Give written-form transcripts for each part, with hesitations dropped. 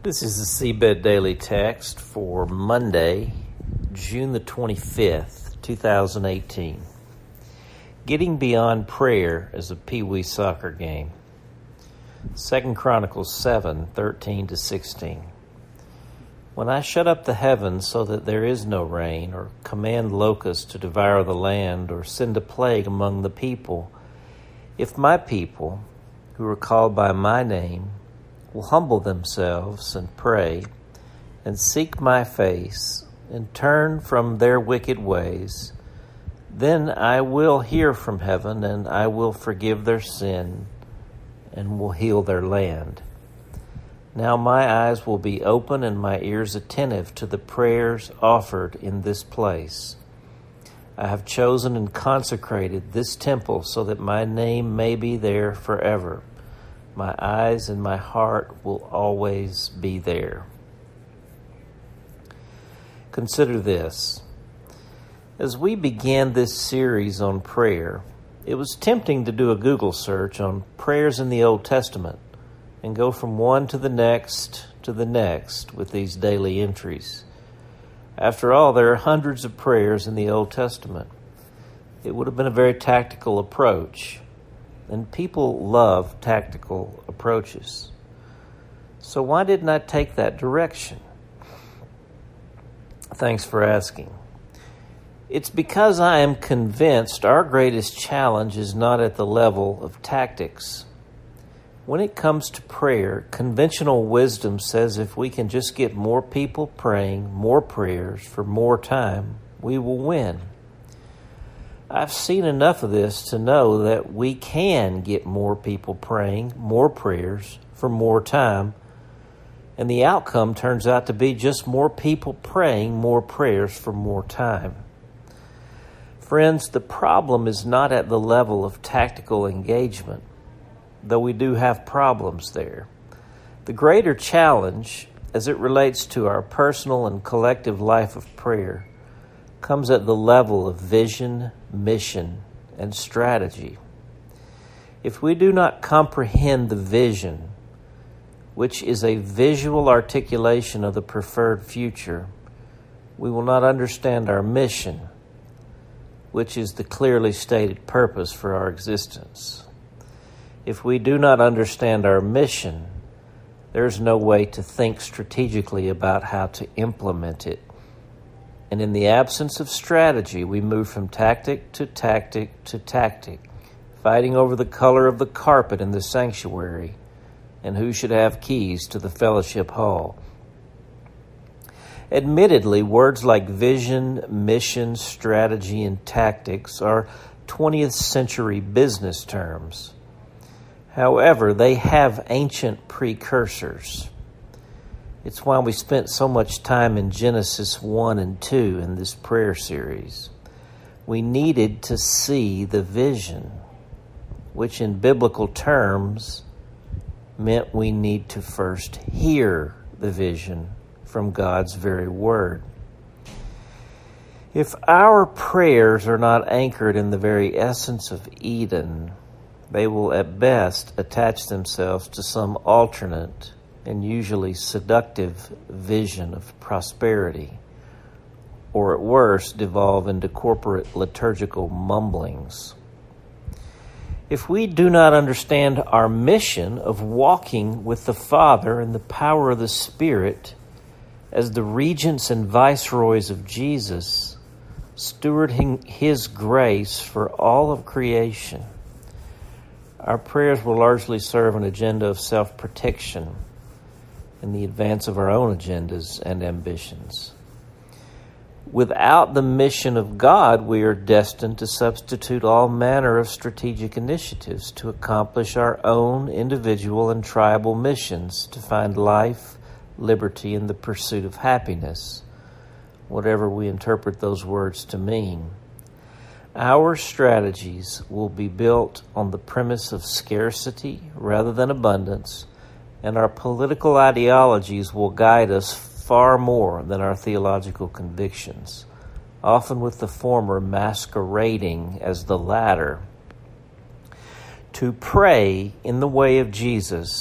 This is the Seabed Daily Text for Monday, June the 25th, 2018. Getting beyond prayer is a pee-wee soccer game. 2 Chronicles 7:13-16. When I shut up the heavens so that there is no rain, or command locusts to devour the land, or send a plague among the people, if my people, who are called by my name, will humble themselves and pray and seek my face and turn from their wicked ways, then I will hear from heaven and I will forgive their sin and will heal their land. Now my eyes will be open and my ears attentive to the prayers offered in this place. I have chosen and consecrated this temple so that my name may be there forever. My eyes and my heart will always be there. Consider this. As we began this series on prayer, it was tempting to do a Google search on prayers in the Old Testament and go from one to the next with these daily entries. After all, there are hundreds of prayers in the Old Testament. It would have been a very tactical approach. And people love tactical approaches. So why didn't I take that direction? Thanks for asking. It's because I am convinced our greatest challenge is not at the level of tactics. When it comes to prayer, conventional wisdom says if we can just get more people praying more prayers for more time, we will win. I've seen enough of this to know that we can get more people praying more prayers for more time, and the outcome turns out to be just more people praying more prayers for more time. Friends, the problem is not at the level of tactical engagement, though we do have problems there. The greater challenge, as it relates to our personal and collective life of prayer, comes at the level of vision, mission, and strategy. If we do not comprehend the vision, which is a visual articulation of the preferred future, we will not understand our mission, which is the clearly stated purpose for our existence. If we do not understand our mission, there is no way to think strategically about how to implement it. And in the absence of strategy, we move from tactic to tactic to tactic, fighting over the color of the carpet in the sanctuary and who should have keys to the fellowship hall. Admittedly, words like vision, mission, strategy, and tactics are 20th century business terms. However, they have ancient precursors. It's why we spent so much time in Genesis 1 and 2 in this prayer series. We needed to see the vision, which in biblical terms meant we need to first hear the vision from God's very word. If our prayers are not anchored in the very essence of Eden, they will at best attach themselves to some alternate and usually seductive vision of prosperity, or at worst devolve into corporate liturgical mumblings. If we do not understand our mission of walking with the Father in the power of the Spirit as the regents and viceroys of Jesus, stewarding His grace for all of creation, our prayers will largely serve an agenda of self-protection in the advance of our own agendas and ambitions. Without the mission of God, we are destined to substitute all manner of strategic initiatives to accomplish our own individual and tribal missions to find life, liberty, and the pursuit of happiness, whatever we interpret those words to mean. Our strategies will be built on the premise of scarcity rather than abundance, and our political ideologies will guide us far more than our theological convictions, often with the former masquerading as the latter. To pray in the way of Jesus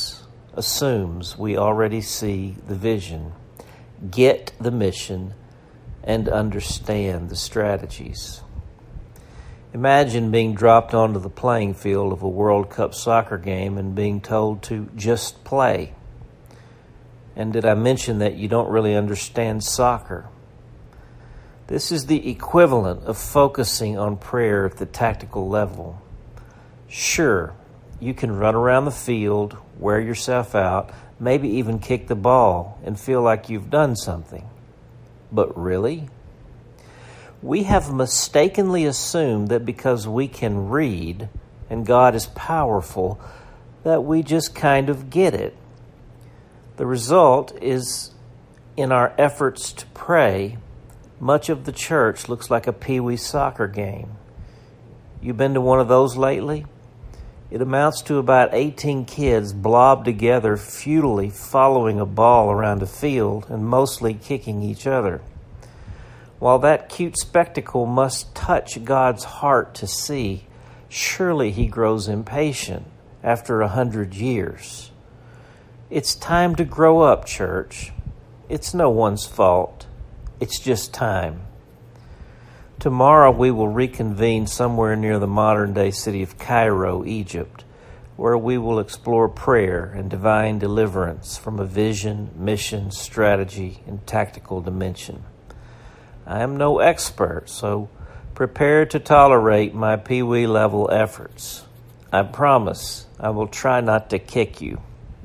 assumes we already see the vision, get the mission, and understand the strategies. Imagine being dropped onto the playing field of a World Cup soccer game and being told to just play. And did I mention that you don't really understand soccer? This is the equivalent of focusing on prayer at the tactical level. Sure, you can run around the field, wear yourself out, maybe even kick the ball and feel like you've done something. But really? We have mistakenly assumed that because we can read and God is powerful, that we just kind of get it. The result is, in our efforts to pray, much of the church looks like a peewee soccer game. You been to one of those lately? It amounts to about 18 kids blobbed together, futilely following a ball around a field and mostly kicking each other. While that cute spectacle must touch God's heart to see, surely he grows impatient after 100 years. It's time to grow up, church. It's no one's fault. It's just time. Tomorrow we will reconvene somewhere near the modern-day city of Cairo, Egypt, where we will explore prayer and divine deliverance from a vision, mission, strategy, and tactical dimension. I am no expert, so prepare to tolerate my peewee level efforts. I promise I will try not to kick you.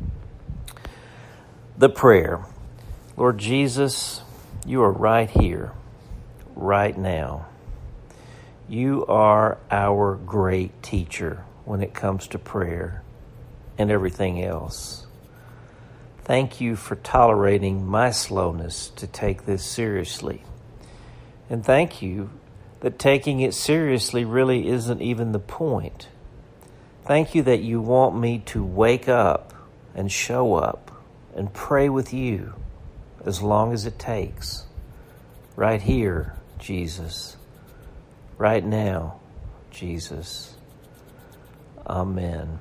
The prayer. Lord Jesus, you are right here, right now. You are our great teacher when it comes to prayer and everything else. Thank you for tolerating my slowness to take this seriously. And thank you that taking it seriously really isn't even the point. Thank you that you want me to wake up and show up and pray with you as long as it takes. Right here, Jesus. Right now, Jesus. Amen.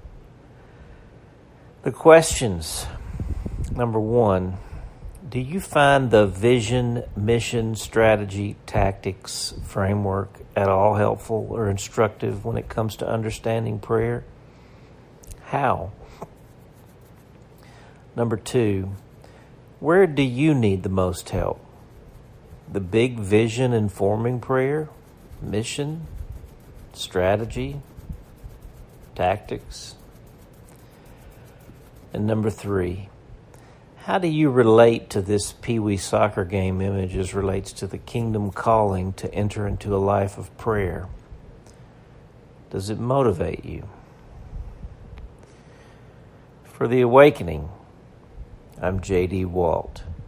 The questions. Number 1. Do you find the vision, mission, strategy, tactics framework at all helpful or instructive when it comes to understanding prayer? How? Number 2, where do you need the most help? The big vision informing prayer, mission, strategy, tactics? And number 3, how do you relate to this peewee soccer game image as relates to the kingdom calling to enter into a life of prayer? Does it motivate you? For The Awakening, I'm J.D. Walt.